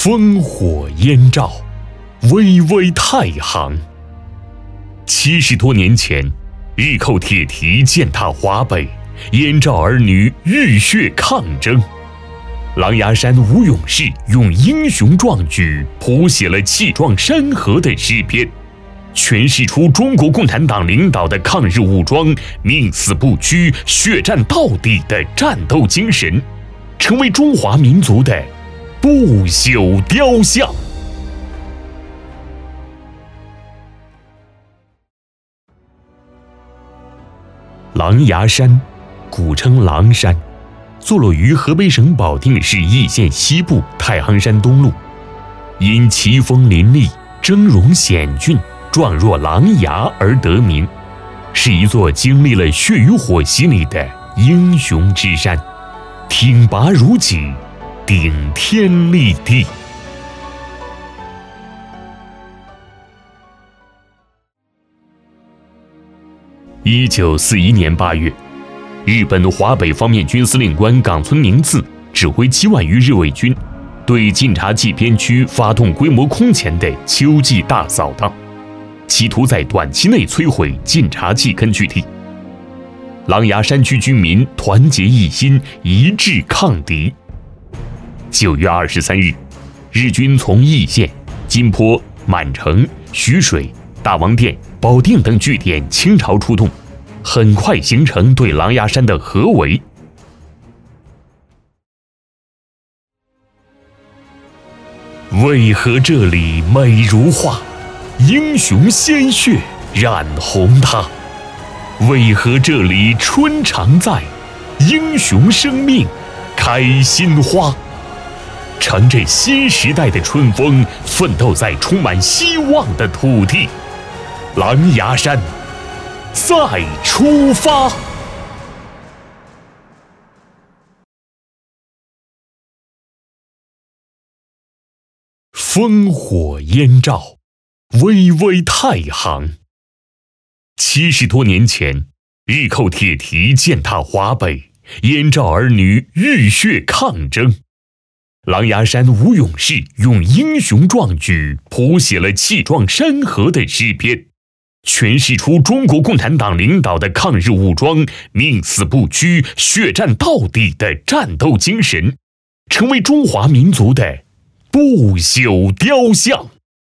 烽火燕赵，巍巍太行。70多年前，日寇铁蹄践踏华北，燕赵儿女浴血抗争。狼牙山吴勇士用英雄壮举谱写了气壮山河的诗篇，诠释出中国共产党领导的抗日武装宁死不屈、血战到底的战斗精神，成为中华民族的不朽雕像。狼牙山，古称狼山，坐落于河北省保定市易县西部太行山东麓，因奇峰林立、峥嵘险峻、状若狼牙而得名，是一座经历了血与火洗礼的英雄之山，挺拔如脊，顶天立地。1941年8月，日本华北方面军司令官冈村宁次指挥7万余日伪军，对晋察冀边区发动规模空前的秋季大扫荡，企图在短期内摧毁晋察冀根据地。狼牙山区居民团结一心，一致抗敌。9月23日，日军从易县、金坡、满城、徐水、大王店、保定等据点倾巢出动，很快形成对狼牙山的合围。为何这里美如画，英雄鲜血染红它？为何这里春常在，英雄生命开新花？乘着新时代的春风，奋斗在充满希望的土地。狼牙山，再出发！烽火燕赵，巍巍太行。70多年前，日寇铁蹄践踏华北，燕赵儿女浴血抗争。狼牙山吴勇士用英雄壮举谱写了气壮山河的诗篇，诠释出中国共产党领导的抗日武装宁死不屈、血战到底的战斗精神，成为中华民族的不朽雕像。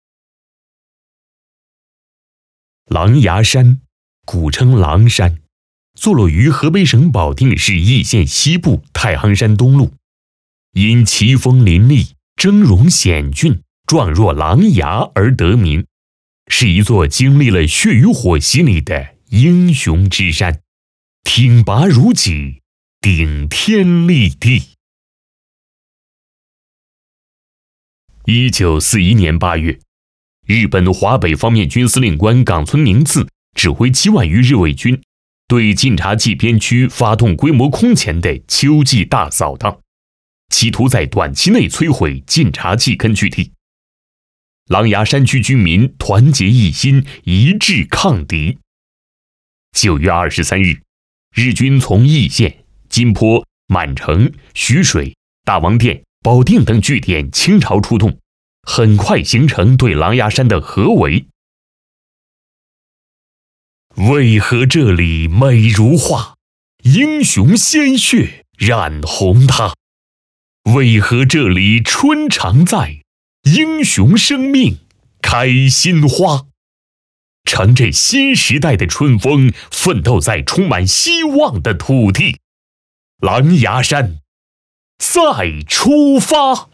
狼牙山，古称狼山，坐落于河北省保定市易县西部太行山东麓，因奇峰林立、峥嵘险峻、状若狼牙而得名，是一座经历了血与火洗礼的英雄之山，挺拔如脊，顶天立地。1941年8月，日本华北方面军司令官冈村宁次指挥7万余日伪军，对晋察冀边区发动规模空前的秋季大扫荡，企图在短期内摧毁晋察冀根据地。狼牙山区居民团结一心，一致抗敌。9月23日，日军从易县、金坡、满城、徐水、大王店、保定等据点倾巢出动，很快形成对狼牙山的合围。为何这里美如画，英雄鲜血染红它？为何这里春常在，英雄生命开新花？乘着新时代的春风，奋斗在充满希望的土地。狼牙山，再出发！